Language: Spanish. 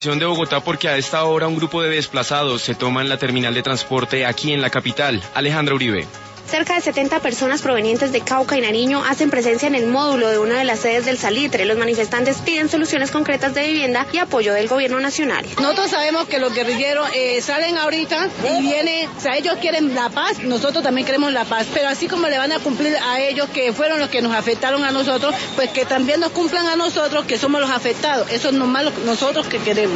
De Bogotá, porque a esta hora un grupo de desplazados se toman la terminal de transporte aquí en la capital. Alejandra Uribe. Cerca de 70 personas provenientes de Cauca y Nariño hacen presencia en el módulo de una de las sedes del Salitre. Los manifestantes piden soluciones concretas de vivienda y apoyo del gobierno nacional. Nosotros sabemos que los guerrilleros salen ahorita y vienen, o sea, ellos quieren la paz, nosotros también queremos la paz, pero así como le van a cumplir a ellos que fueron los que nos afectaron a nosotros, pues que también nos cumplan a nosotros que somos los afectados. Eso es nomás nosotros que queremos.